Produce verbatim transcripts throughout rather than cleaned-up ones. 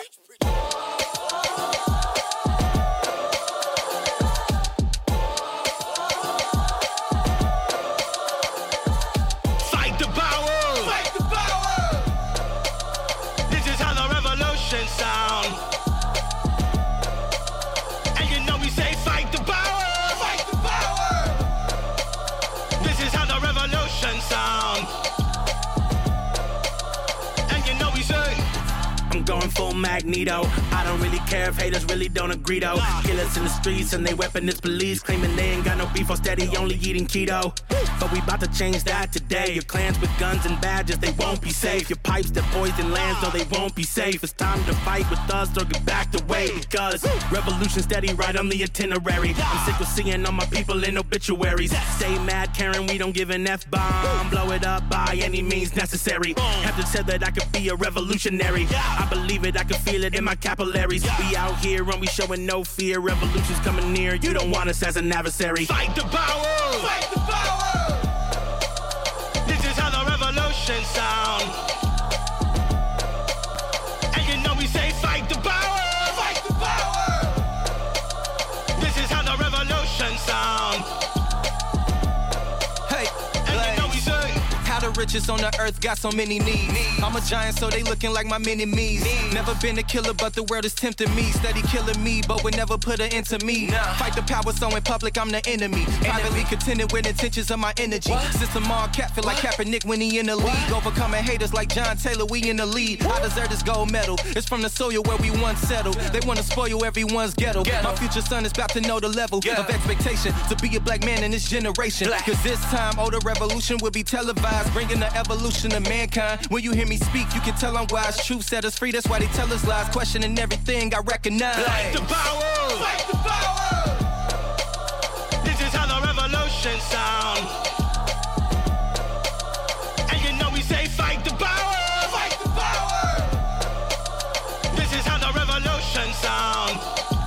Fight the power. Fight the power. This is how the revolution sound. And you know we say fight the power. Fight the power. This is how the revolution sound. And you know we say I'm going full Magneto. I don't really care if haters really don't agree though. Killers in the streets and they weapon is police, claiming they ain't got no beef or steady only eating keto. But we about to change that today. Your clans with guns and badges, they won't be safe. Your pipes that poison lands, no they won't be safe. It's time to fight with us or get back the way. Because revolution steady right on the itinerary. I'm sick of seeing all my people in obituaries. Stay mad Karen, we don't give an F-bomb. Blow it up by any means necessary. Have to said that I could be a revolutionary. I believe it, I can feel it in my capillaries. We out here and we showing no fear. Revolution's coming near, you don't want us as an adversary. Fight the power! Fight the power! This is how the revolution sound. And you know we say fight the power! Fight the power! This is how the revolution sound. Hey, and you know we say how the richest on the earth got so many needs. I'm a giant, so they looking like my mini-me's. Never been a killer, but the world is tempting me. Steady killing me, but would never put an end to me. Fight the power, so in public, I'm the enemy. Privately contended with intentions of my energy. System all cat, feel like Kaepernick when he in the league. Overcoming haters like John Taylor, we in the lead. I deserve this gold medal. It's from the soil where we once settled. They want to spoil everyone's ghetto. My future son is about to know the level of expectation to be a black man in this generation. Cause this time, oh, the revolution will be televised, bringing the evolution of mankind. When you hear me speak, you can tell I'm wise. Truth set us free, that's why they tell us lies. Questioning everything I recognize. Fight the power! Fight the power! This is how the revolution sound. And you know we say fight the power! Fight the power! This is how the revolution sound.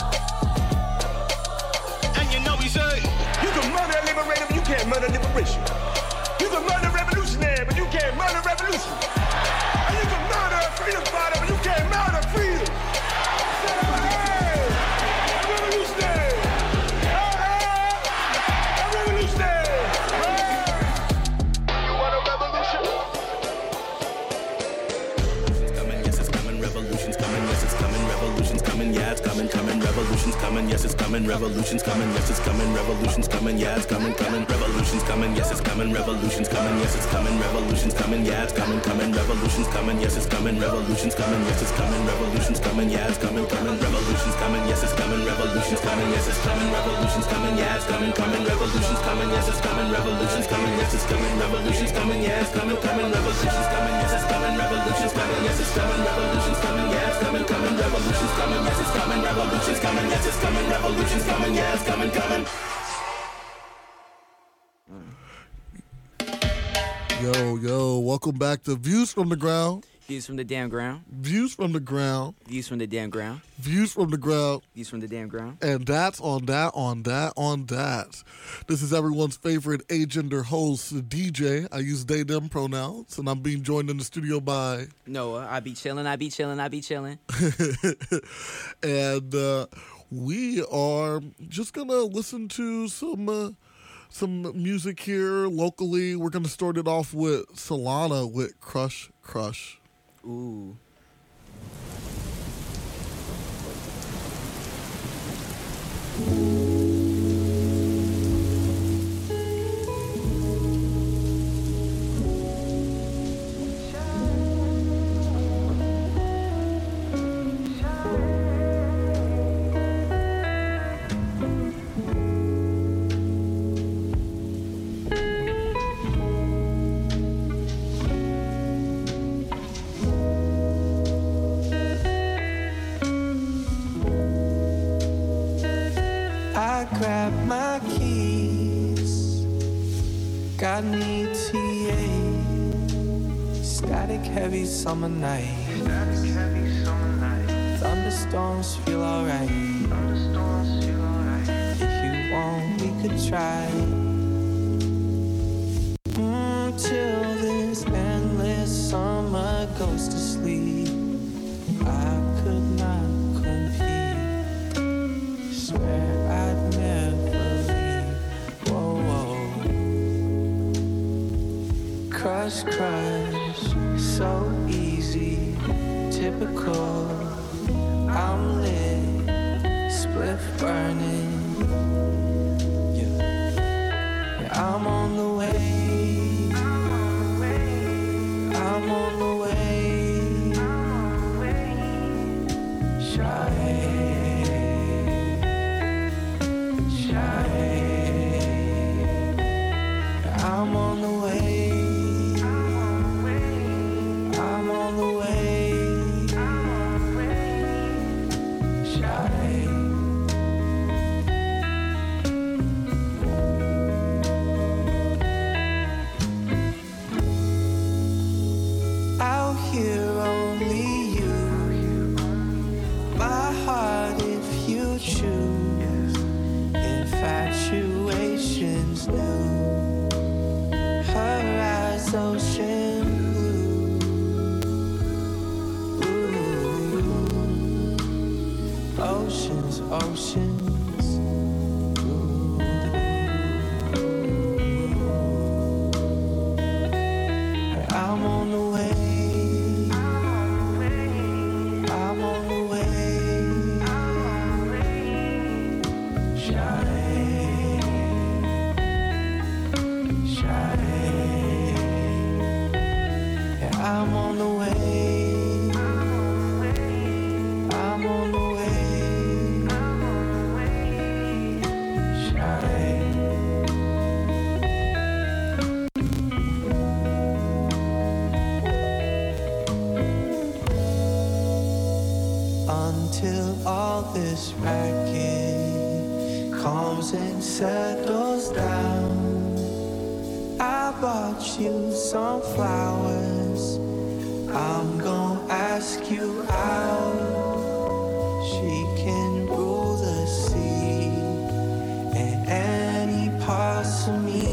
And you know we say you can murder a liberator, but you can't murder liberation. You can murder a revolutionary, but you can't murder revolution. And you can murder a freedom fighter, but you can't murder freedom. Hey, a revolutionary. Hey, a revolutionary. Hey. You want a revolution? It's coming, yes, it's coming. Revolution's coming, yes, it's coming. Revolution's coming, yeah, it's coming, coming. Revolution's coming, yes, it's coming. Revolution's coming, yes, it's coming. Revolution's coming, yeah, it's coming, coming. Revolution's coming, yes, it's coming. Revolution's coming, yes, it's coming. Revolution's coming, yeah, it's coming, coming. Revolution's coming, yes, it's coming. Revolution's coming, yes, it's coming. Revolution's coming, yeah, it's coming, coming. Revolution's coming, yes, it's coming. Revolution's coming, yes, it's coming. Revolution's coming, yeah, it's coming, coming. Revolution's coming, yes, it's coming. Revolution's coming, yes, it's coming. Revolution's coming, yeah, it's coming, coming. Revolution's coming, yes, it's coming. Revolution's coming, yes, it's coming. Revolution's coming, yeah, it's coming, coming. Revolution's coming, yes, it's coming. Revolution's coming, yes, it's coming. Revolution's coming, yeah, it's coming, coming. Yo, yo, welcome back to Views from the Ground. Views from the damn ground. Views from the Ground. Views from the damn ground. Views from the Ground. Views from the damn ground. And that's on that, on that, on that. This is everyone's favorite agender host, D J. I use they, them pronouns, and I'm being joined in the studio by Noah. I be chilling, I be chilling, I be chilling. And uh, we are just going to listen to some... Uh, Some music here locally. We're going to start it off with Solana with Crush Crush. Ooh. Grab my keys, got an E T A, static heavy summer night, static heavy summer night, thunderstorms feel alright, thunderstorms feel alright, if you want we could try, mm, till this endless summer goes to sleep, I could first crush, so easy, typical. I'm lit, spliff burning. Yeah, yeah, I'm on the way. I'm on the way. Shy, shy. Yeah, I'm on the way. I'm on the way. Shy. Out here only you, my heart if you choose. Infatuation's new, her eyes ocean blue. Ooh. Oceans, oceans. Ooh. I'm on the way. I'm on the way. Shine, shine. Yeah, I'm on the way. I'm on the way. Shine. Until all this racket calms and settles down, I bought you some flowers. I'm gonna ask you out. She can rule the sea and any parts of me.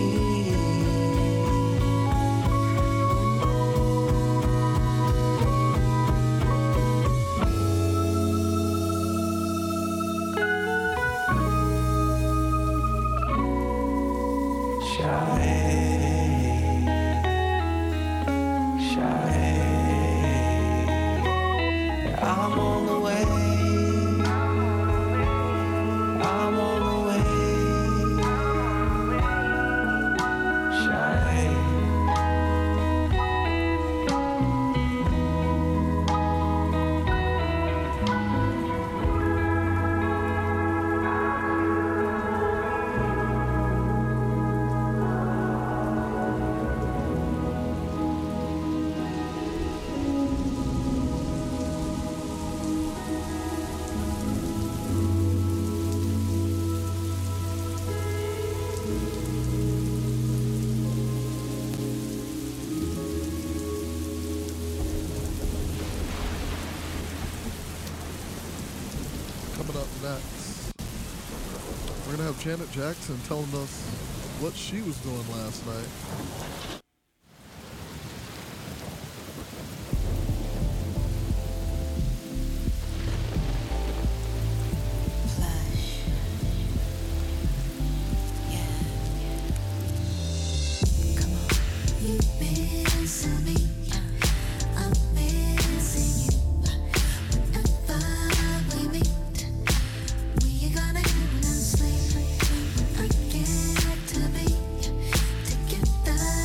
I'm on the way. I'm on the way. Shine. Coming up next, we're gonna have Janet Jackson telling us what she was doing last night. Get to be together.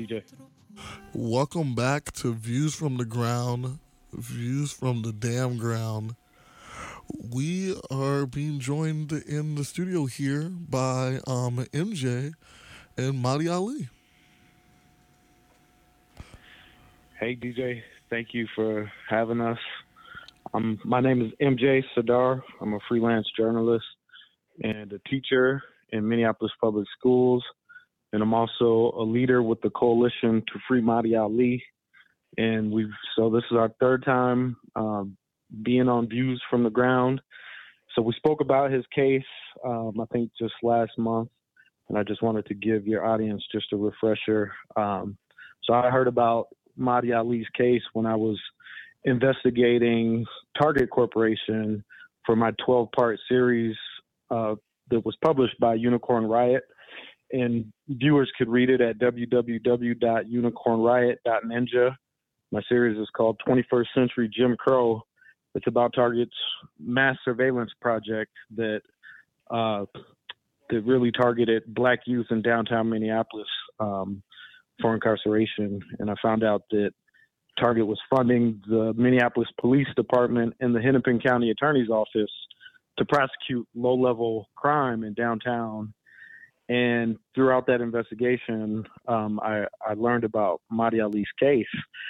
J. Welcome back to Views from the Ground, Views from the Damn Ground. We are being joined in the studio here by um, M J and Madi Ali. Hey, D J. Thank you for having us. Um, my name is M J Sadar. I'm a freelance journalist and a teacher in Minneapolis Public Schools. And I'm also a leader with the Coalition to Free Madi Ali. And we've so this is our third time um, being on Views from the Ground. So we spoke about his case, um, I think just last month. And I just wanted to give your audience just a refresher. Um, so I heard about Madi Ali's case when I was investigating Target Corporation for my twelve-part series uh, that was published by Unicorn Riot. And viewers could read it at w w w dot unicorn riot dot ninja. My series is called twenty-first Century Jim Crow. It's about Target's mass surveillance project that uh, that really targeted Black youth in downtown Minneapolis um, for incarceration. And I found out that Target was funding the Minneapolis Police Department and the Hennepin County Attorney's Office to prosecute low-level crime in downtown. And throughout that investigation, um, I, I learned about Madi Ali's case.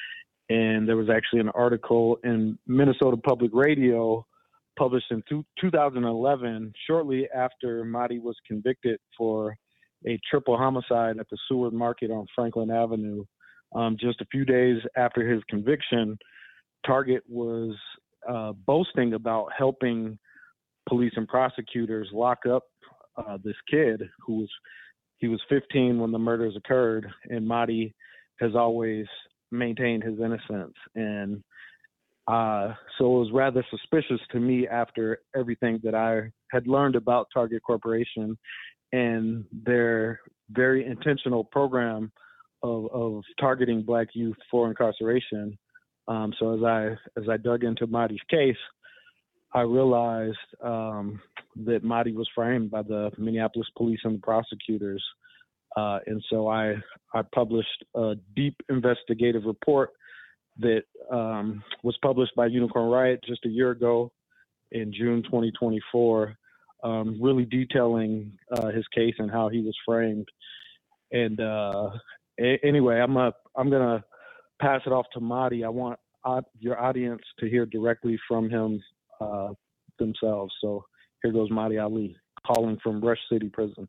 And there was actually an article in Minnesota Public Radio published in two, two thousand eleven, shortly after Madi was convicted for a triple homicide at the Seward Market on Franklin Avenue. Um, just a few days after his conviction, Target was uh, boasting about helping police and prosecutors lock up Uh, this kid who was he was fifteen when the murders occurred, and Madi has always maintained his innocence. And uh, so it was rather suspicious to me after everything that I had learned about Target Corporation and their very intentional program of, of targeting Black youth for incarceration. Um, so as I as I dug into Madi's case, I realized um, that Madi was framed by the Minneapolis police and the prosecutors. Uh, and so I, I published a deep investigative report that um, was published by Unicorn Riot just a year ago in June twenty twenty-four, um, really detailing uh, his case and how he was framed. And uh, a- anyway, I'm, a, I'm going to pass it off to Madi. I want uh, your audience to hear directly from him Uh, themselves. So here goes Madi Ali calling from Rush City Prison.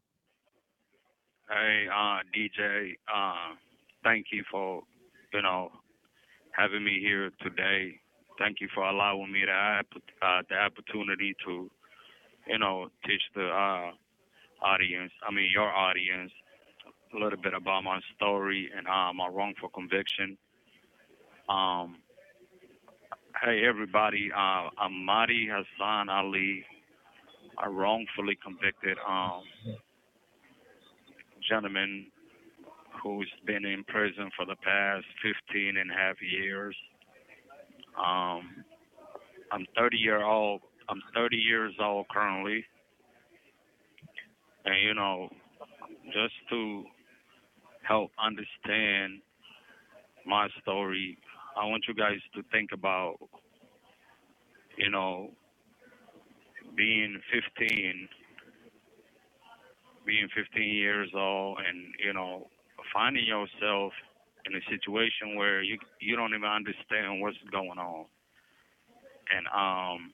Hey, uh, D J, uh, thank you for, you know, having me here today. Thank you for allowing me the, uh, the opportunity to, you know, teach the uh, audience, I mean your audience, a little bit about my story and uh, my wrongful conviction. Um, Hey, everybody. Uh, I'm Madi Hassan Ali, a wrongfully convicted um, gentleman who's been in prison for the past fifteen and a half years. Um, I'm thirty year old. I'm thirty years old currently. And, you know, just to help understand my story, I want you guys to think about, you know, being fifteen, being fifteen years old and, you know, finding yourself in a situation where you you don't even understand what's going on. And um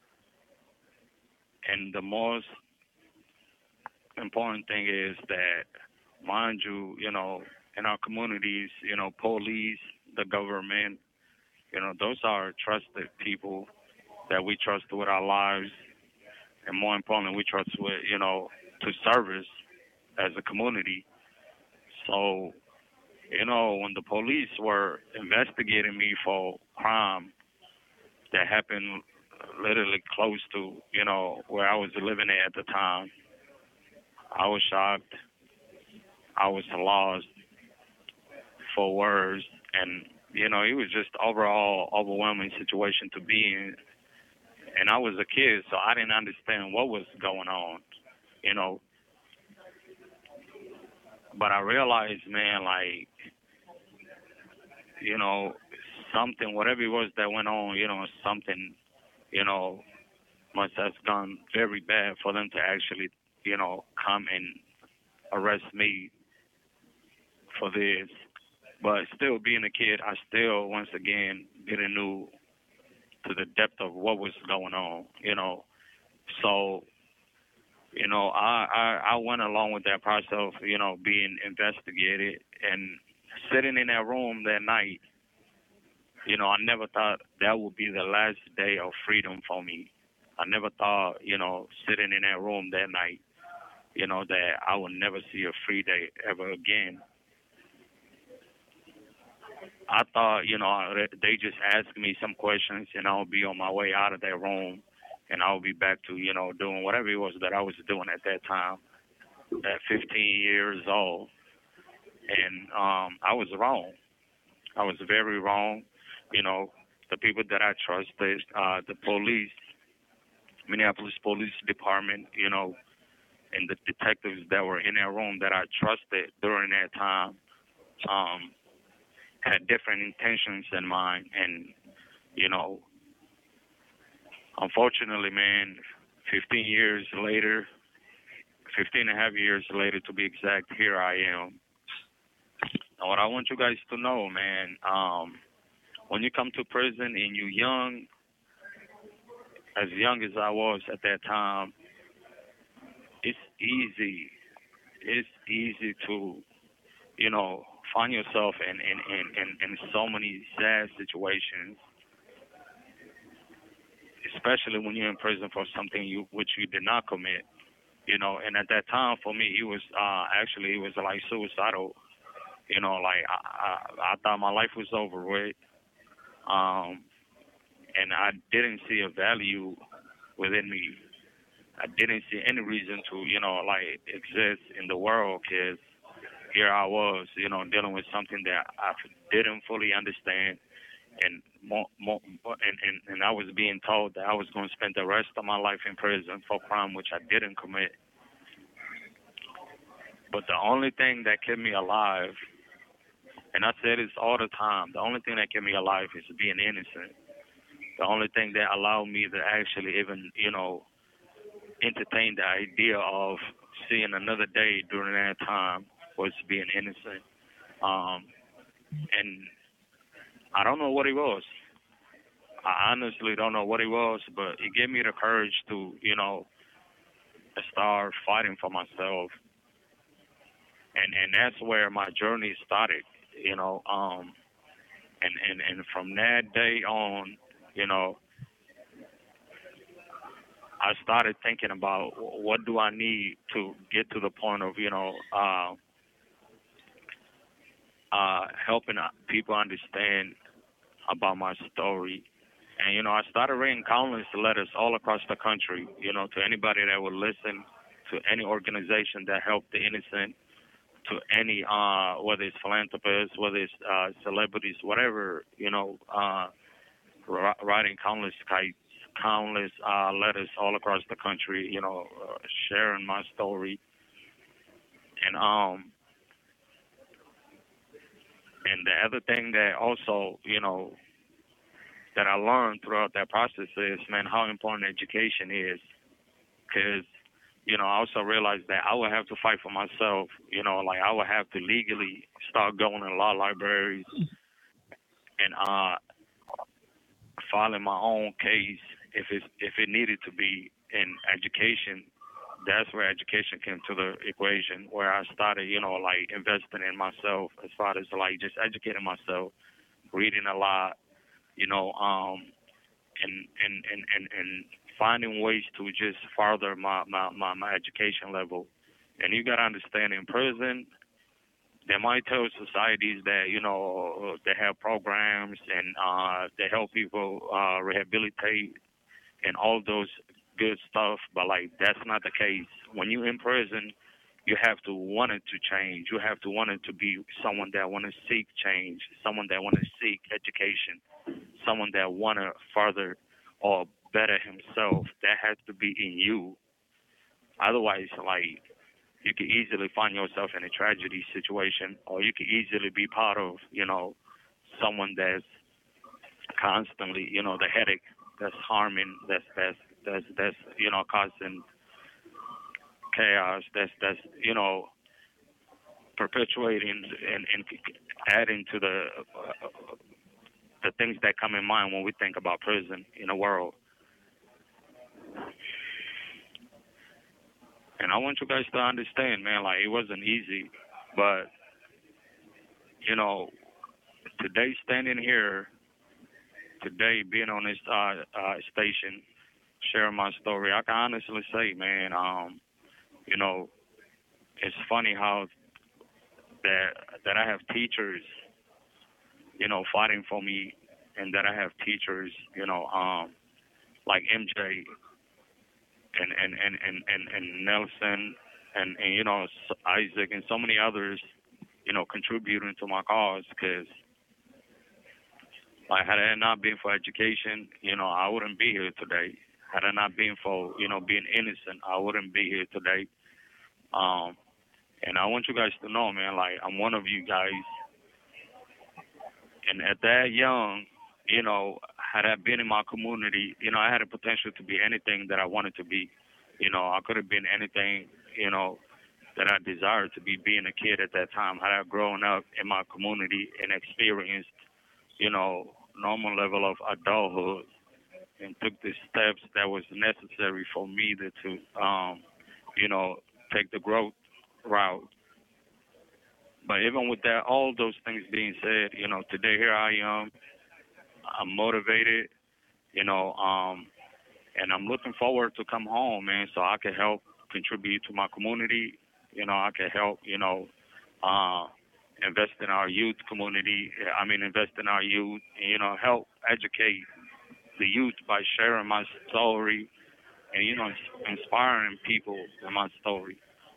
and the most important thing is that, mind you, you know, in our communities, you know, police, the government, you know, those are trusted people that we trust with our lives, and more importantly, we trust with, you know, to service as a community. So, you know, when the police were investigating me for crime that happened literally close to, you know, where I was living at the time, I was shocked. I was lost for words. And, you know, it was just overall overwhelming situation to be in. And I was a kid, so I didn't understand what was going on. You know, but I realized, man, like, you know, something, whatever it was that went on, you know, something, you know, must have gone very bad for them to actually, you know, come and arrest me for this. But still being a kid, I still, once again, didn't know to the depth of what was going on, you know. So, you know, I, I, I went along with that process of, you know, being investigated and sitting in that room that night. You know, I never thought that would be the last day of freedom for me. I never thought, you know, sitting in that room that night, you know, that I would never see a free day ever again. I thought, you know, they just asked me some questions and I'll be on my way out of that room and I'll be back to, you know, doing whatever it was that I was doing at that time, at fifteen years old. And um, I was wrong. I was very wrong. You know, the people that I trusted, uh, the police, Minneapolis Police Department, you know, and the detectives that were in that room that I trusted during that time, um, had different intentions in mind. And, you know, unfortunately, man, fifteen years later, fifteen and a half years later to be exact, here I am. And what I want you guys to know, man, um, when you come to prison and you're young, as young as I was at that time, it's easy. It's easy to, you know, find yourself in, in, in, in, in so many sad situations, especially when you're in prison for something you which you did not commit, you know. And at that time, for me, it was uh, actually, it was like suicidal, you know, like I, I, I thought my life was over with, um, and I didn't see a value within me. I didn't see any reason to, you know, like exist in the world, because here I was, you know, dealing with something that I didn't fully understand, and more, more, and, and, and I was being told that I was going to spend the rest of my life in prison for crime which I didn't commit. But the only thing that kept me alive, and I say this all the time, the only thing that kept me alive is being innocent. The only thing that allowed me to actually even, you know, entertain the idea of seeing another day during that time was being innocent. Um, and I don't know what it was. I honestly don't know what it was, but it gave me the courage to, you know, start fighting for myself. And and that's where my journey started, you know. Um, and, and, and from that day on, you know, I started thinking about what do I need to get to the point of, you know, uh, uh, helping people understand about my story. And, you know, I started writing countless letters all across the country, you know, to anybody that would listen, to any organization that helped the innocent, to any, uh, whether it's philanthropists, whether it's uh, celebrities, whatever, you know, uh, writing countless kites, countless uh, letters all across the country, you know, uh, sharing my story. And um, and the other thing that also, you know, that I learned throughout that process is, man, how important education is. Because, you know, I also realized that I would have to fight for myself. You know, like I would have to legally start going to law libraries and uh, filing my own case if it if it needed to be. In education, that's where education came to the equation, where I started, you know, like investing in myself as far as like just educating myself, reading a lot, you know, um, and, and, and, and, and finding ways to just further my, my, my, my education level. And you got to understand, in prison, they might tell societies that, you know, they have programs and uh, they help people uh, rehabilitate and all those good stuff, but like that's not the case. When you're in prison, you have to want it to change. You have to want it to be someone that want to seek change, someone that want to seek education, someone that want to further or better himself. That has to be in you. Otherwise, like, you can easily find yourself in a tragedy situation, or you can easily be part of, you know, someone that's constantly, you know, the headache that's harming, that's that's that's that's you know, causing chaos, that's that's you know, perpetuating and, and adding to the uh, the things that come in mind when we think about prison in the world. And I want you guys to understand, man, like, it wasn't easy, but, you know, today standing here, today being on this uh, uh, station, sharing my story, I can honestly say, man, um, you know, it's funny how that that I have teachers, you know, fighting for me, and that I have teachers, you know, um, like M J and and, and, and, and, and Nelson and, and, you know, Isaac and so many others, you know, contributing to my cause, because, like, had it not been for education, you know, I wouldn't be here today. Had it not been for, you know, being innocent, I wouldn't be here today. Um, and I want you guys to know, man, like, I'm one of you guys. And at that young, you know, had I been in my community, you know, I had a potential to be anything that I wanted to be. You know, I could have been anything, you know, that I desired to be, being a kid at that time. Had I grown up in my community and experienced, you know, normal level of adulthood and took the steps that was necessary for me to, to um, you know, take the growth route. But even with that, all those things being said, you know, today here I am. I'm motivated, you know, um, and I'm looking forward to come home, man, so I can help contribute to my community. You know, I can help, you know, uh, invest in our youth community. I mean, invest in our youth, and, you know, help educate the youth by sharing my story and, you know, inspiring people with my story.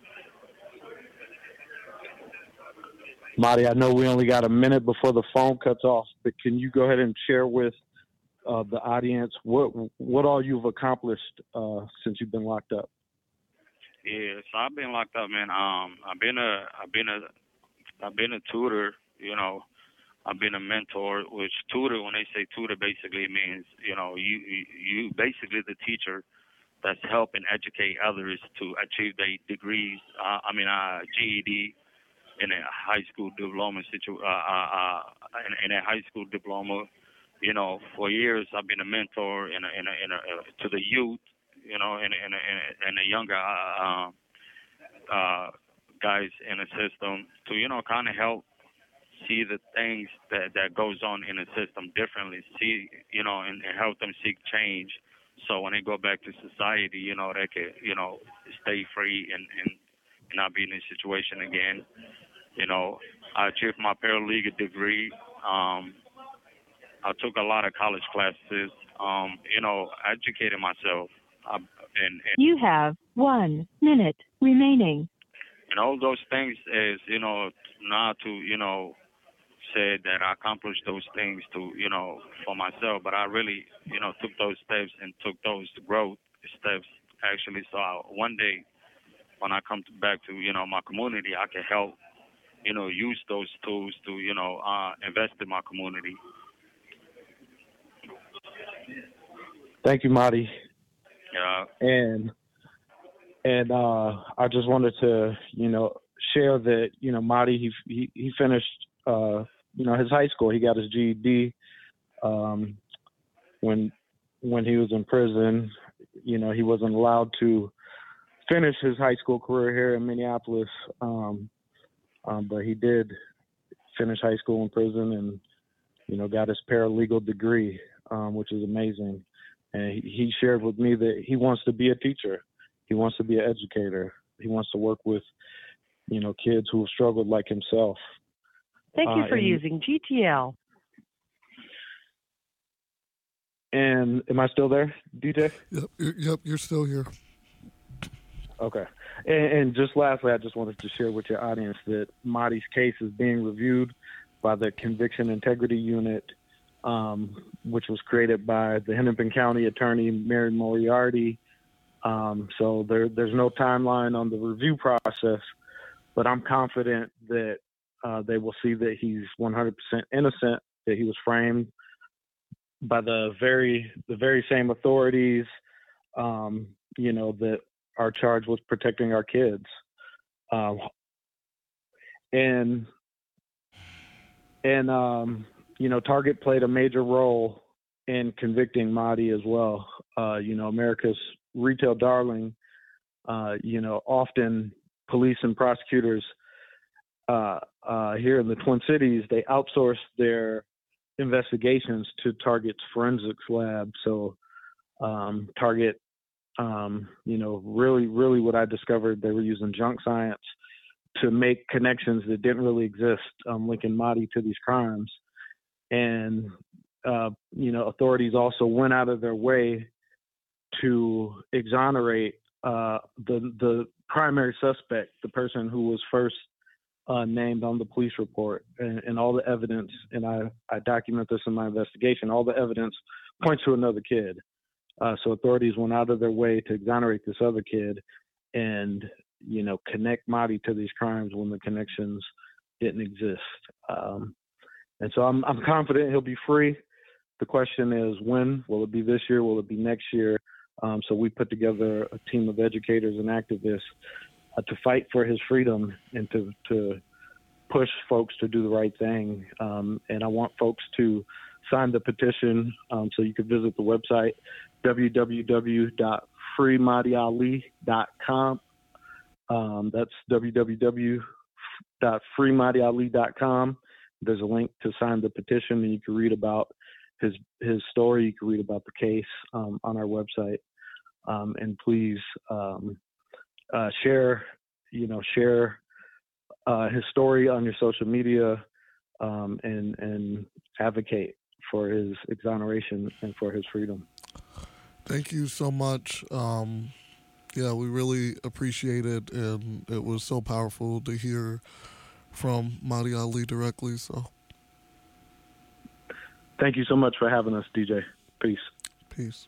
Marty, I know we only got a minute before the phone cuts off, but can you go ahead and share with uh, the audience what what all you've accomplished uh, since you've been locked up? Yeah, so I've been locked up, man. Um, I've been a, I've been a, I've been a tutor. You know, I've been a mentor. Which tutor, when they say tutor, basically means, you know, you you, you basically the teacher that's helping educate others to achieve their degrees. Uh, I mean, uh, G E D. In a high school diploma situ, uh, uh, uh, in, in a high school diploma, you know, for years I've been a mentor in a, in a, in a, uh, to the youth, you know, and and and the younger uh, uh, guys in the system to, you know, kind of help see the things that that goes on in the system differently, see, you know, and, and help them seek change. So when they go back to society, you know, they can, you know, stay free and, and not be in this situation again. You know, I achieved my paralegal degree. Um, I took a lot of college classes. Um, you know, educated myself. I, and, and you have one minute remaining. And all those things is, you know, not to, you know, say that I accomplished those things to, you know, for myself, but I really, you know, took those steps and took those growth steps actually. So I, one day, when I come to back to, you know, my community, I can help, you know, use those tools to, you know, uh, invest in my community. Thank you, Marty. Yeah. And and uh, I just wanted to, you know, share that, you know, Marty, he he, he finished, uh, you know, his high school. He got his G E D um, when when he was in prison. You know, he wasn't allowed to finish his high school career here in Minneapolis, um, um, but he did finish high school in prison and, you know, got his paralegal degree, um, which is amazing. And he, he shared with me that he wants to be a teacher. He wants to be an educator. He wants to work with, you know, kids who have struggled like himself. Thank you for uh, and, using G T L. And am I still there, D J? Yep, you're, yep, you're still here. Okay. And, and just lastly, I just wanted to share with your audience that Marty's case is being reviewed by the Conviction Integrity Unit, um, which was created by the Hennepin County Attorney Mary Moriarty Um, so there, there's no timeline on the review process, but I'm confident that uh, they will see that he's one hundred percent innocent, that he was framed by the very the very same authorities, um, you know, that are charged with protecting our kids. Um, and and um, you know, Target played a major role in convicting Mahdi as well. Uh, you know, America's retail darling. Uh, you know, often police and prosecutors uh, uh, here in the Twin Cities, they outsource their investigations to Target's forensics lab. So um, Target, um, you know, really, really what I discovered, they were using junk science to make connections that didn't really exist, um, linking Mahdi to these crimes. And, uh, you know, authorities also went out of their way to exonerate uh, the the primary suspect, the person who was first uh, named on the police report, and, and all the evidence, and I, I document this in my investigation, all the evidence points to another kid. Uh, so authorities went out of their way to exonerate this other kid and, you know, connect Mahdi to these crimes when the connections didn't exist. Um, and so I'm, I'm confident he'll be free. The question is when? Will it be this year? Will it be next year? Um, so we put together a team of educators and activists uh, to fight for his freedom and to, to push folks to do the right thing. Um, and I want folks to sign the petition. Um, so you can visit the website, w w w dot free mahdi ali dot com. Um, that's w w w dot free mahdi ali dot com. There's a link to sign the petition, and you can read about his his story. You can read about the case um, on our website. Um, and please um, uh, share, you know, share uh, his story on your social media, um, and and advocate for his exoneration and for his freedom. Thank you so much. Um, yeah, we really appreciate it, and it was so powerful to hear from Mahdi Ali directly. So, thank you so much for having us, D J. Peace. Peace.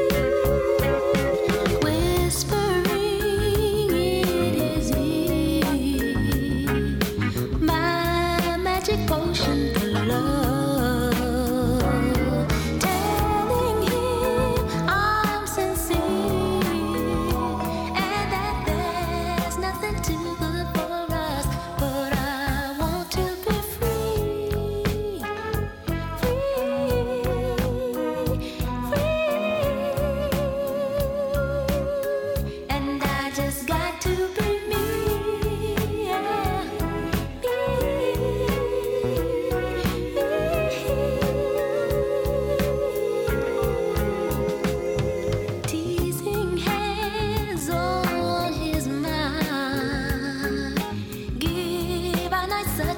Whispering, it is easy.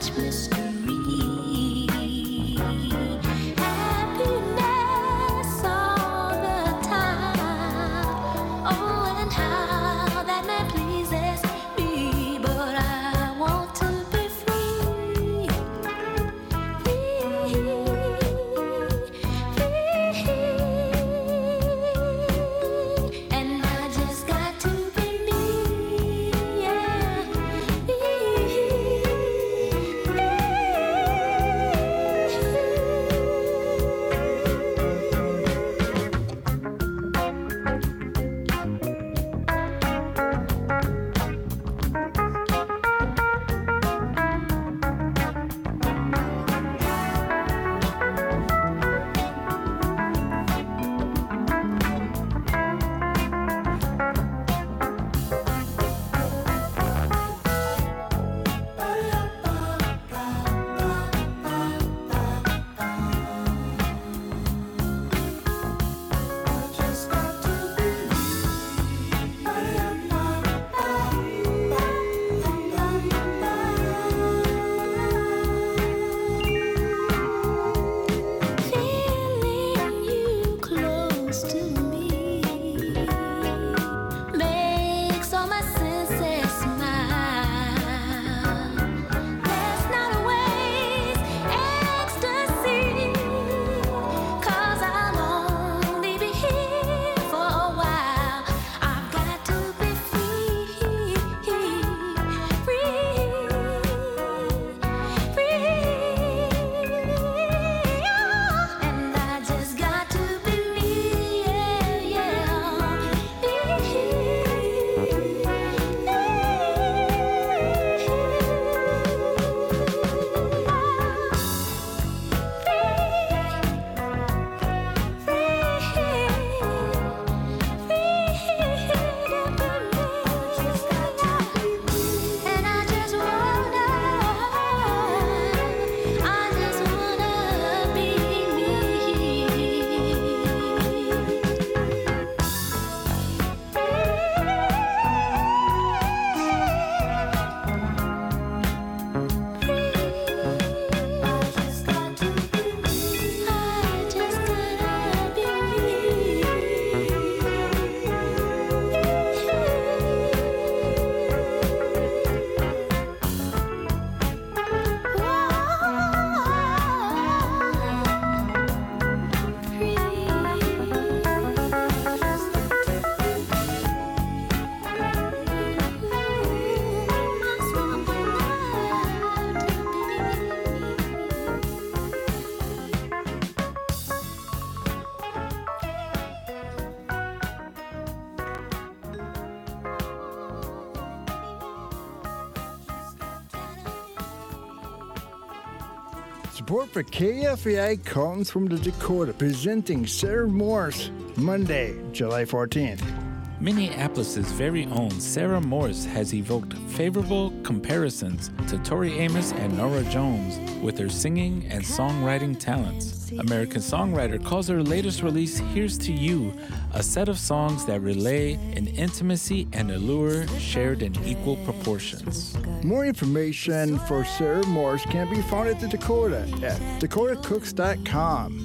Support for K F A I comes from the Dakota, presenting Sarah Morse, Monday, July fourteenth. Minneapolis' very own Sarah Morse has evoked favorable comparisons to Tori Amos and Norah Jones with her singing and songwriting talents. American Songwriter calls her latest release Here's to You, a set of songs that relay an intimacy and allure shared in equal proportions. More information for Sarah Morse can be found at the Dakota at dakota cooks dot com.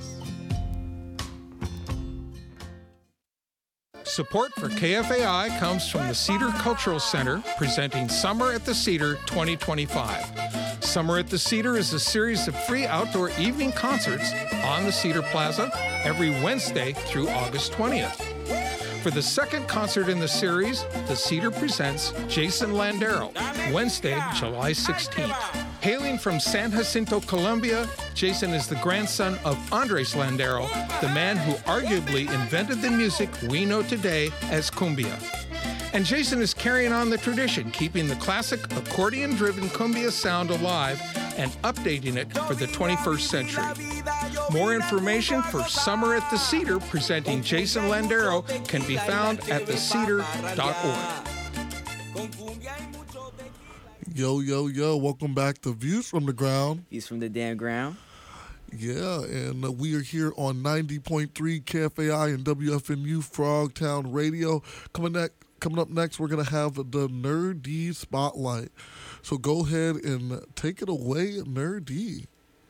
Support for K F A I comes from the Cedar Cultural Center, presenting Summer at the Cedar twenty twenty-five. Summer at the Cedar is a series of free outdoor evening concerts on the Cedar Plaza every Wednesday through August twentieth. For the second concert in the series, the Cedar presents Jason Landero, Wednesday, July sixteenth. Hailing from San Jacinto, Colombia, Jason is the grandson of Andres Landero, the man who arguably invented the music we know today as cumbia. And Jason is carrying on the tradition, keeping the classic accordion-driven cumbia sound alive and updating it for the twenty-first century. More information for Summer at the Cedar presenting Jason Landero can be found at the cedar dot org. Yo, yo, yo, welcome back to Views from the Ground. Views from the damn ground. Yeah, and uh, we are here on ninety point three K F A I and W F M U Frogtown Radio, coming at coming up next, we're going to have the Nerdy Spotlight. So go ahead and take it away, Nerdy.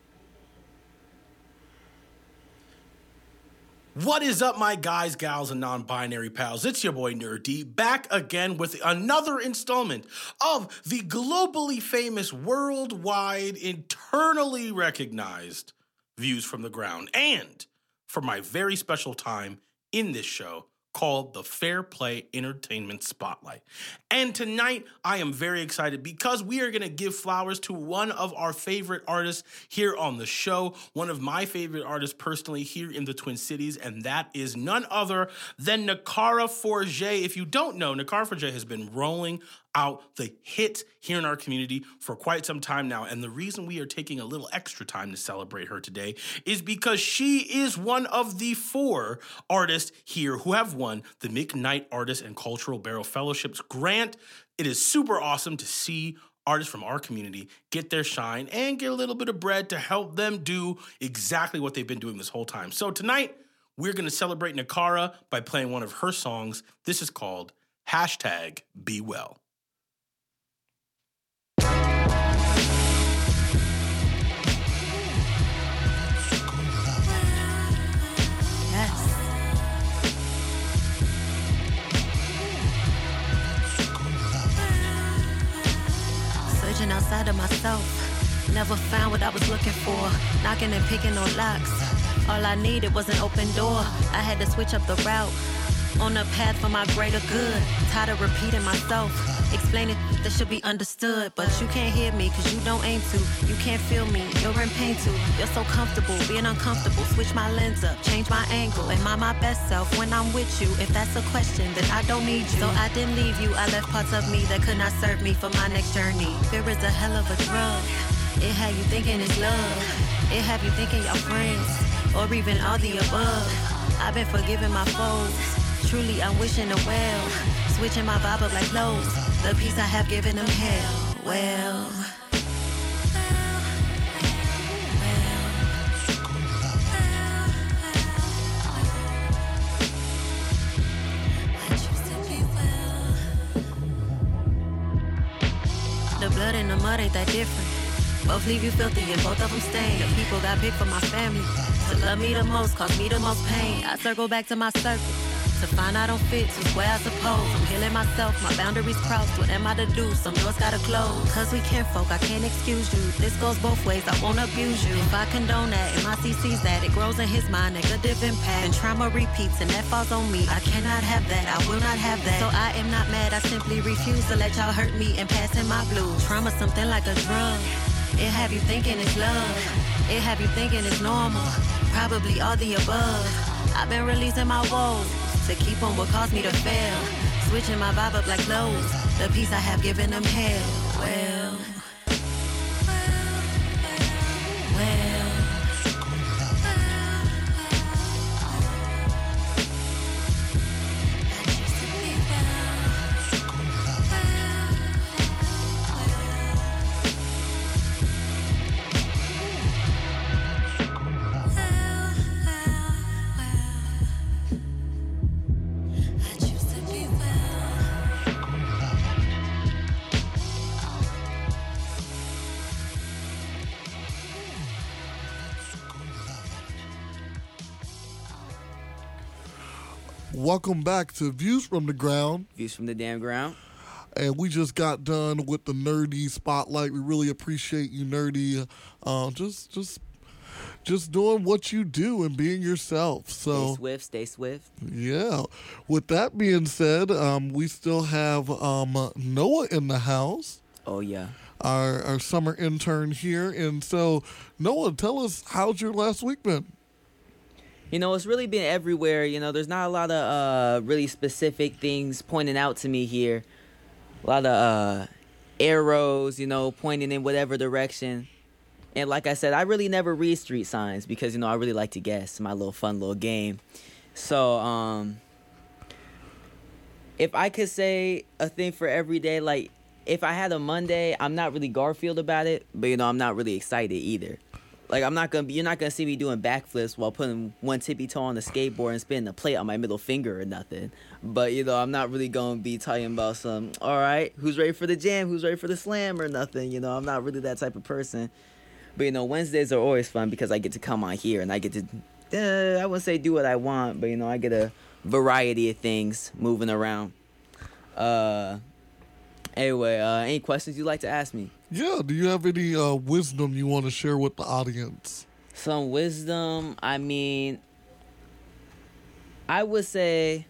What is up, my guys, gals, and non-binary pals? It's your boy Nerdy, back again with another installment of the globally famous, worldwide, internally recognized Views from the Ground, and for my very special time in this show called the Fair Play Entertainment Spotlight. And tonight, I am very excited because we are going to give flowers to one of our favorite artists here on the show, one of my favorite artists personally here in the Twin Cities, and that is none other than Nakara Forget. If you don't know, Nakara Forget has been rolling out the hits here in our community for quite some time now. And the reason we are taking a little extra time to celebrate her today is because she is one of the four artists here who have won the McKnight Artist and Cultural Barrel Fellowship's grant. It is super awesome to see artists from our community get their shine and get a little bit of bread to help them do exactly what they've been doing this whole time. So tonight, we're going to celebrate Nakara by playing one of her songs. This is called Hashtag Be Well. Outside of myself, never found what I was looking for, knocking and picking on locks. All I needed was an open door. I had to switch up the route, on a path for my greater good. Tired of repeating myself, explaining that should be understood, but you can't hear me cause you don't aim to. You can't feel me, you're in pain too. You're so comfortable being uncomfortable. Switch my lens up, change my angle. Am I my best self when I'm with you? If that's a question, then I don't need you. So I didn't leave you, I left parts of me that could not serve me for my next journey. Fear is a hell of a drug. It had you thinking it's love. It have you thinking y'all friends, or even all the above. I've been forgiving my foes. Truly, I'm wishing them well. Switching my vibe up like lows. The peace I have given them hell. Well, the blood and the mud ain't that different. Both leave you filthy and both of them stain. The people got picked for my family to love me the most, cause me the most pain. I circle back to my circle to find I don't fit, to where I suppose. I'm healing myself, my boundaries crossed. What am I to do? Some doors gotta close. Cause we can't folk, I can't excuse you. This goes both ways, I won't abuse you. If I condone that, and my C sees that, it grows in his mind, negative impact. And trauma repeats, and that falls on me. I cannot have that, I will not have that. So I am not mad, I simply refuse to let y'all hurt me and pass in my blues. Trauma something like a drug. It have you thinking it's love. It have you thinking it's normal. Probably all the above. I've been releasing my woes to keep on what caused me to fail. Switching my vibe up like lows. The peace I have given them hell. Well, well. Welcome back to Views from the Ground. Views from the damn ground. And we just got done with the Nerdy Spotlight. We really appreciate you, Nerdy. Uh, just, just, just doing what you do and being yourself. So stay swift, stay swift. Yeah. With that being said, um, we still have um, Noah in the house. Oh yeah. Our our summer intern here, and so Noah, tell us, how's your last week been? You know, it's really been everywhere. You know, there's not a lot of uh, really specific things pointing out to me here. A lot of uh, arrows, you know, pointing in whatever direction. And like I said, I really never read street signs because, you know, I really like to guess. My little fun little game. So, um, if I could say a thing for every day, like, if I had a Monday, I'm not really Garfield about it, but, you know, I'm not really excited either. Like, I'm not gonna be, you're not gonna see me doing backflips while putting one tippy toe on the skateboard and spinning the plate on my middle finger or nothing. But, you know, I'm not really gonna be talking about some, all right, who's ready for the jam, who's ready for the slam or nothing. You know, I'm not really that type of person. But, you know, Wednesdays are always fun because I get to come on here and I get to, uh, I wouldn't say do what I want, but, you know, I get a variety of things moving around. Uh, anyway, uh, any questions you'd like to ask me? Yeah, do you have any uh, wisdom you want to share with the audience? Some wisdom, I mean, I would say,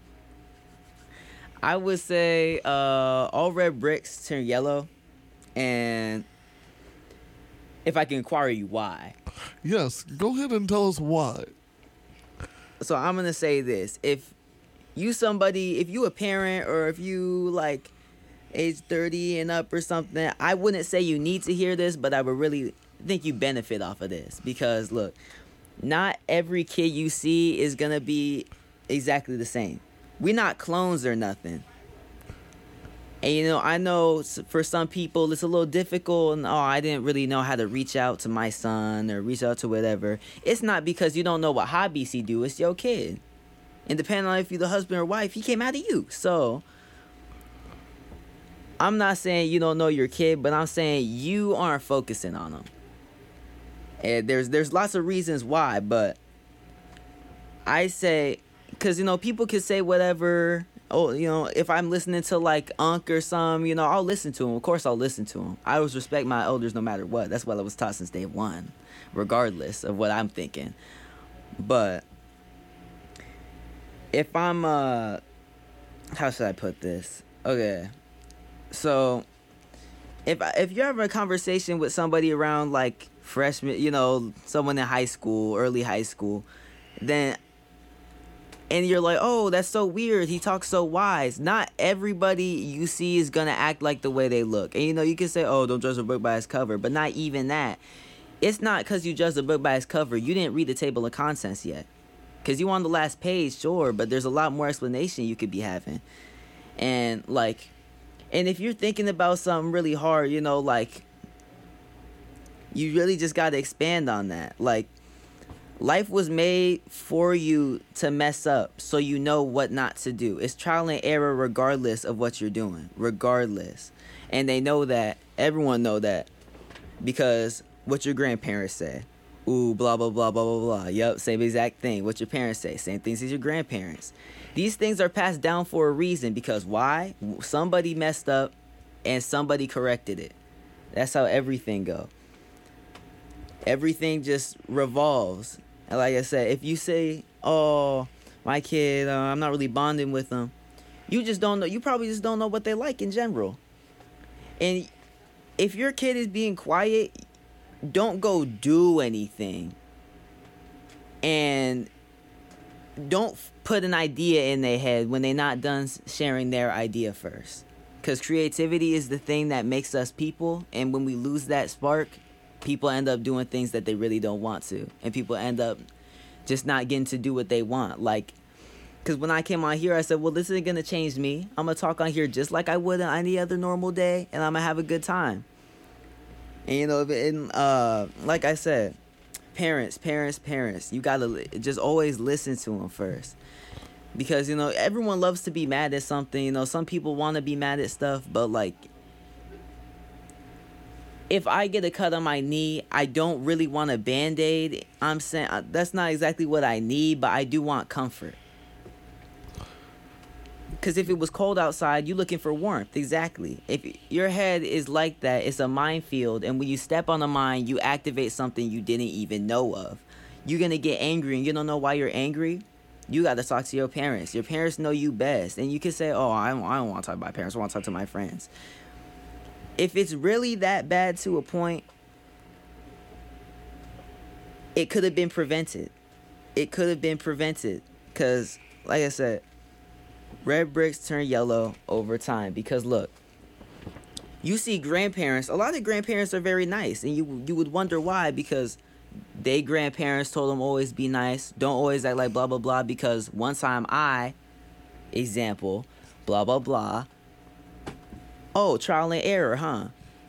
I would say, uh, all red bricks turn yellow, and if I can inquire you why. Yes, go ahead and tell us why. So I'm going to say this, if you somebody, if you a parent, or if you, like, age thirty and up or something, I wouldn't say you need to hear this, but I would really think you benefit off of this. Because, look, not every kid you see is going to be exactly the same. We're not clones or nothing. And, you know, I know for some people it's a little difficult, and, oh, I didn't really know how to reach out to my son or reach out to whatever. It's not because you don't know what hobbies he do. It's your kid. And depending on if you're the husband or wife, he came out of you. So I'm not saying you don't know your kid, but I'm saying you aren't focusing on them. And there's there's lots of reasons why, but I say, because, you know, people can say whatever. Oh, you know, if I'm listening to, like, Unc or some, you know, I'll listen to him. Of course I'll listen to him. I always respect my elders no matter what. That's what I was taught since day one, regardless of what I'm thinking. But if I'm, uh, how should I put this? Okay. So, if if you're having a conversation with somebody around, like, freshman, you know, someone in high school, early high school, then, and you're like, oh, that's so weird, he talks so wise. Not everybody you see is gonna act like the way they look. And, you know, you can say, oh, don't judge a book by its cover, but not even that. It's not because you judge a book by its cover. You didn't read the table of contents yet. Because you on the last page, sure, but there's a lot more explanation you could be having. And, like, and if you're thinking about something really hard, you know, like, you really just got to expand on that. Like, life was made for you to mess up so you know what not to do. It's trial and error regardless of what you're doing. Regardless. And they know that. Everyone know that. Because what your grandparents say. Ooh, blah, blah, blah, blah, blah, blah. Yup, same exact thing. What your parents say. Same things as your grandparents. These things are passed down for a reason, because why? Somebody messed up and somebody corrected it. That's how everything go. Everything just revolves. And like I said, if you say, oh, my kid, uh, I'm not really bonding with them, you just don't know. You probably just don't know what they like in general. And if your kid is being quiet, don't go do anything. And don't put an idea in their head when they're not done sharing their idea first. Because creativity is the thing that makes us people. And when we lose that spark, people end up doing things that they really don't want to. And people end up just not getting to do what they want. Like, because when I came on here, I said, well, this isn't going to change me. I'm going to talk on here just like I would on any other normal day. And I'm going to have a good time. And, you know, and, uh, like I said, parents, parents, parents, you got to li- just always listen to them first. Because, you know, everyone loves to be mad at something. You know, some people want to be mad at stuff. But, like, if I get a cut on my knee, I don't really want a Band-Aid. I'm saying that's not exactly what I need, but I do want comfort. Because if it was cold outside, you're looking for warmth. Exactly. If your head is like that, it's a minefield. And when you step on a mine, you activate something you didn't even know of. You're going to get angry, and you don't know why you're angry. You got to talk to your parents. Your parents know you best. And you can say, oh, I don't, I don't want to talk to my parents. I want to talk to my friends. If it's really that bad to a point, it could have been prevented. It could have been prevented. Because, like I said, red bricks turn yellow over time. Because, look, you see grandparents. A lot of grandparents are very nice. And you you would wonder why. Because they grandparents told them always be nice. Don't always act like blah, blah, blah. Because one time I, example, blah, blah, blah. Oh, trial and error, huh?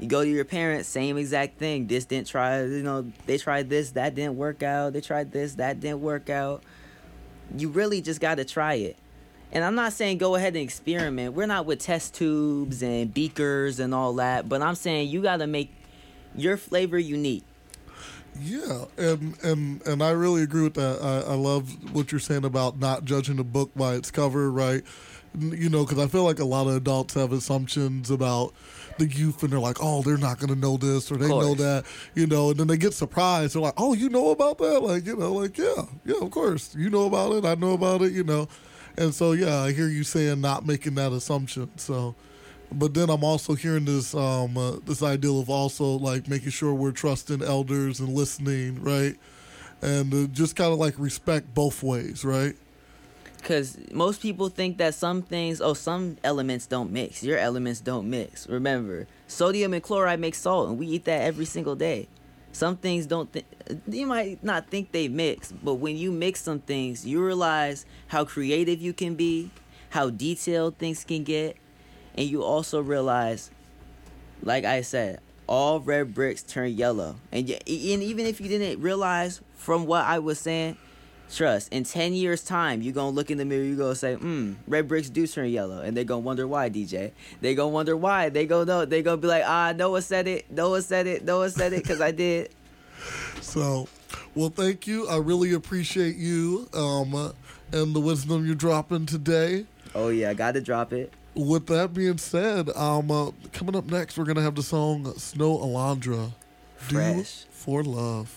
You go to your parents, same exact thing. This didn't try, you know, they tried this, that didn't work out. They tried this, that didn't work out. You really just got to try it. And I'm not saying go ahead and experiment. We're not with test tubes and beakers and all that. But I'm saying you got to make your flavor unique. Yeah, and and and I really agree with that. I, I love what you're saying about not judging a book by its cover, right? You know, because I feel like a lot of adults have assumptions about the youth, and they're like, oh, they're not going to know this, or they know that, you know, and then they get surprised. They're like, oh, you know about that? Like, you know, like, yeah, yeah, of course. You know about it. I know about it, you know. And so, yeah, I hear you saying not making that assumption. So, but then I'm also hearing this um, uh, this ideal of also, like, making sure we're trusting elders and listening, right? And uh, just kind of, like, respect both ways, right? Because most people think that some things, oh, some elements don't mix. Your elements don't mix. Remember, sodium and chloride make salt, and we eat that every single day. Some things don't, th- you might not think they mix, but when you mix some things, you realize how creative you can be, how detailed things can get, and you also realize, like I said, all red bricks turn yellow. And, y- and even if you didn't realize from what I was saying, trust, in ten years' time, you're going to look in the mirror, you're going to say, hmm, red bricks do turn yellow. And they're going to wonder why, D J. They're going to wonder why. They go know. They're going to be like, ah, Noah said it. Noah said it. Noah said it because I did. So, well, thank you. I really appreciate you um, uh, and the wisdom you're dropping today. Oh, yeah, I got to drop it. With that being said, um, uh, coming up next, we're going to have the song Snow Alondra, Fresh. Do For Love.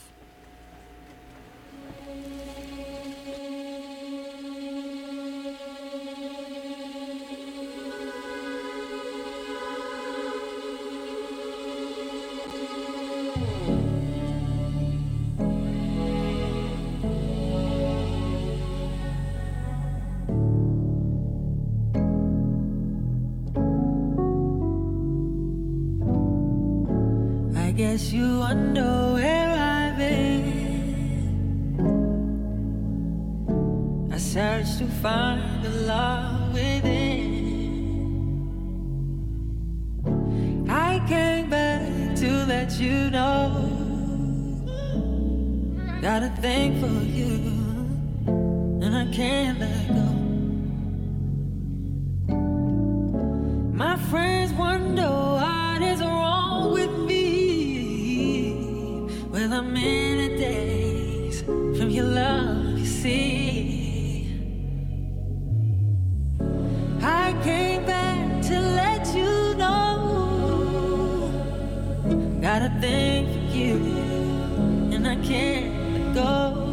Guess you wonder where I've been. I searched to find the love within. I came back to let you know. Got a thing for you, and I can't let go. My friends wonder what is wrong with me. Well, I'm in a daze from your love, you see. I came back to let you know. Got a thing for you, and I can't let go.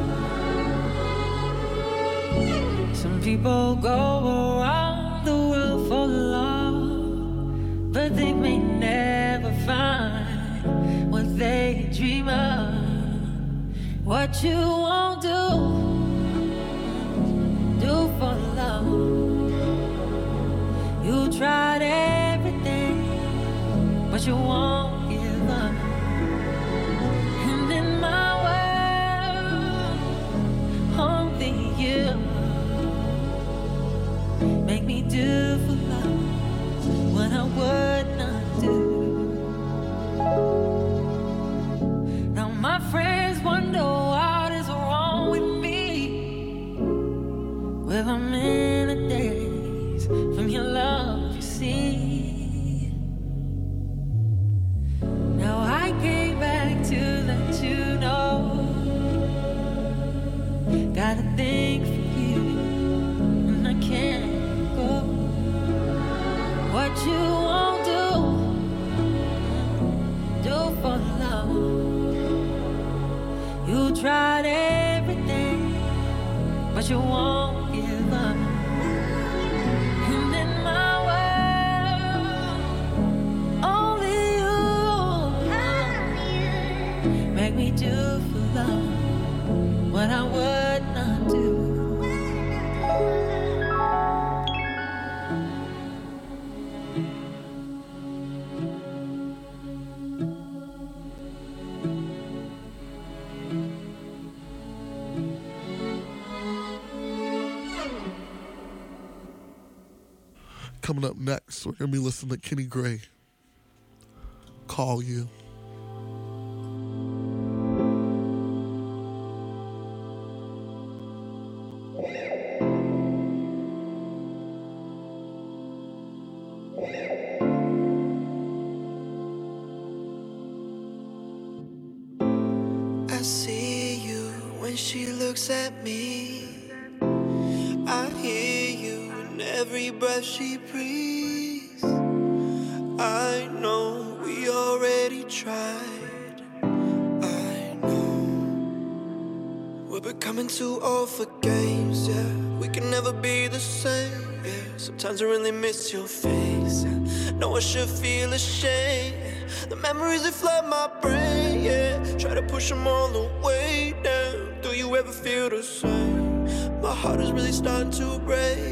Some people go around the world for love, but they may never find what they dream of. What you won't do, do for love. You tried everything, but you won't give up. And in my world, only you make me do for love what I would not do. My friends wonder what is wrong with me. Well, I'm in a daze from your love, you see. Now I came back to let you know. Got a thing for you, and I can't go. What you won't do, do for love. You tried everything, but you won't give up. And in my world, only you make me do for love what I would not do. Coming up next, we're going to be listening to Kenny Gray. Call You. I see you when she looks at me. I hear you in every breath she breathes. I know we already tried. I know we're becoming too old for games, yeah. We can never be the same, yeah. Sometimes I really miss your face, yeah. Know I should feel ashamed. The memories that flood my brain, yeah. Try to push them all away down. Do you ever feel the same? My heart is really starting to break.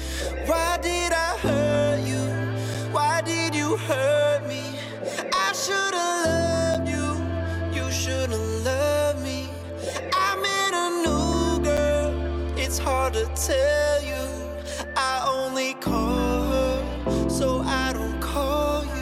Why did I hurt you? Why did you hurt me? I should've loved you. You should've loved me. I met a new girl. It's hard to tell you. I only call her, so I don't call you.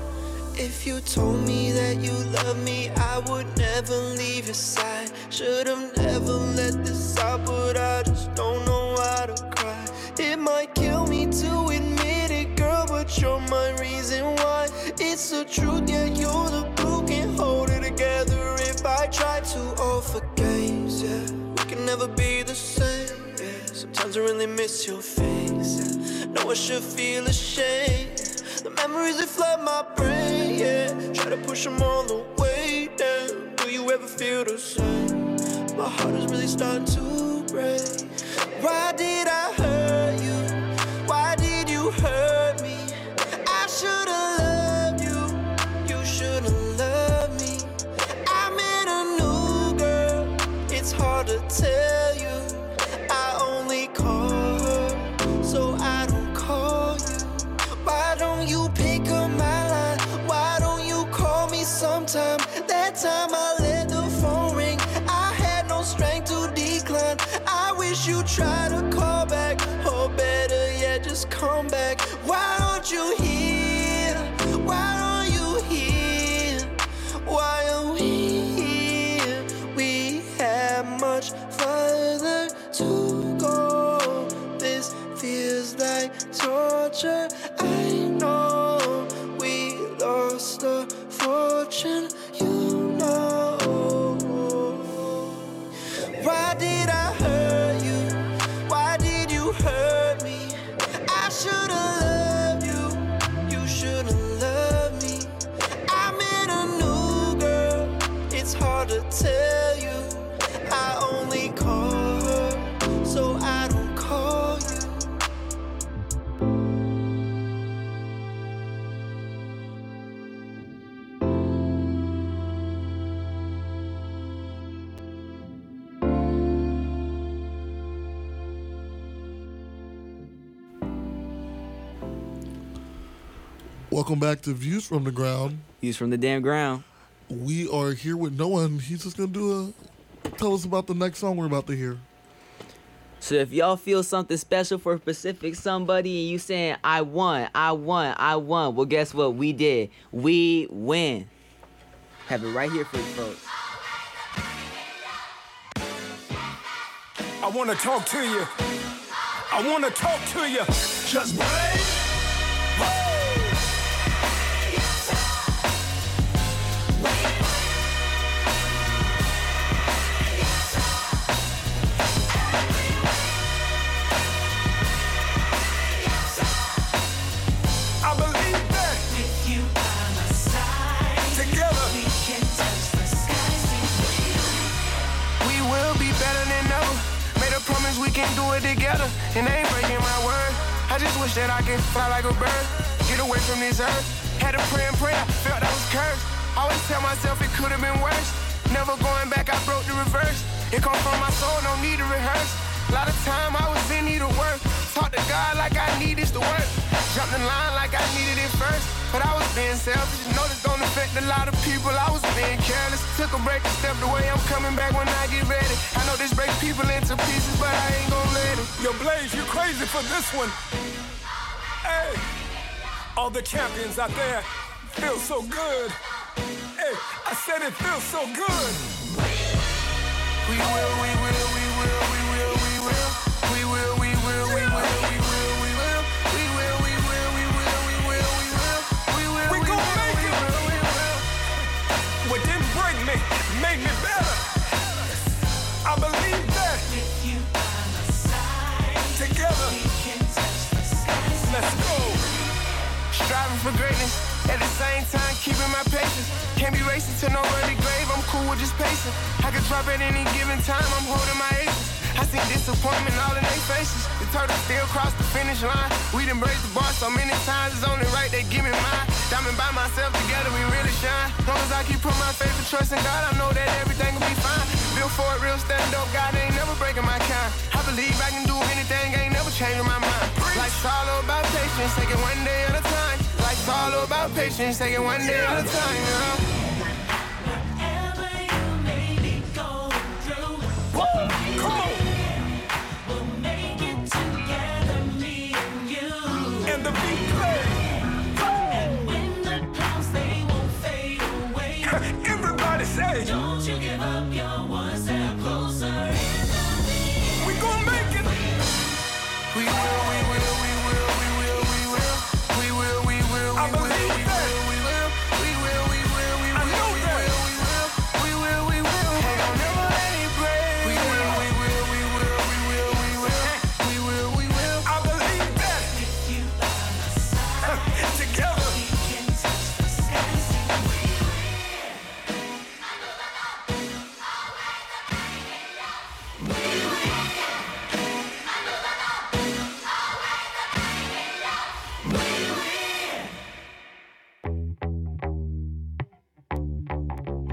If you told me that you love me, I would never leave your side. Should've never let this out, but I just don't know how to cry. It might kill me to admit it, girl, but you're my reason why. It's the truth, yeah, you're the glue, can hold it together if I try to. All for games, yeah. We can never be the same, yeah. Sometimes I really miss your face, yeah. Know I should feel ashamed. The memories that flood my brain, yeah. Try to push them all the way down. Do you ever feel the same? My heart is really starting to break. Why did I hurt you? Why did you hurt me? I should've loved you. You should've loved me. I met a new girl. It's hard to tell you. I only call her, so I don't call you. Why don't you pick up my line? Why don't you call me sometime? That time I let the phone ring, I had no strength to decline. I wish you try to call back, or better yet, just come back. Why aren't you here? Why aren't you here? Why are we here? We have much further to go. This feels like torture. I know we lost a fortune, you know. Why did I hurt you? Why did you hurt me? I should've loved you. You should've loved me. I met a new girl. It's hard to tell you. I only call her, so I don't call you. Welcome back to Views from the Ground. Views from the damn ground. We are here with Noah, and he's just gonna do a tell us about the next song we're about to hear. So if y'all feel something special for a specific somebody and you saying, I won, I won, I won, well, guess what? We did. We win. Have it right here for you folks. I wanna talk to you. I wanna talk to you. Just break. We can do it together, and I ain't breaking my word. I just wish that I could fly like a bird, get away from this earth. Had to pray and pray, I felt I was cursed. Always tell myself it could have been worse. Never going back, I broke the reverse. It come from my soul, no need to rehearse. A lot of time I was in need of work. Talk to God like I needed to work. Jumped in line like I needed it first. But I was being selfish. Know this gonna affect a lot of people. I was being careless. Took a break and stepped away. I'm coming back when I get ready. I know this breaks people into pieces, but I ain't gonna let it. Yo, Blaze, you crazy for this one. Hey, all the champions out there, feels so good. Hey, I said it feels so good. We will, we will, we will, we will, we will. We will, we will, we will, we will, we will. We will, we will, we will, we will, we will. We will, we gon' make it. We will. What didn't break me made me better. I believe that. With you by my side, together, we can touch the sky. Let's go. Striving for greatness, at the same time keeping my patience. Can't be racing to no early grave, I'm cool with just pacing. I could drop at any given time, I'm holding my aces. I see disappointment all in their faces. The turtle still cross the finish line. We done break the bar so many times, it's only right they give me mine. Diamond by myself, together we really shine. Long as I keep putting my faith and trust in God, I know that everything will be fine. Built for it, real stand up, God ain't never breaking my kind. I believe I can do anything, ain't never changing my mind. Life's all about patience, take it one day at a time. Life's all about patience, take it one day at a time, you know? Whatever you may be going through, come on. We'll make it together, me and you. And the beat play. And when the clouds, they won't fade away. Everybody say. Don't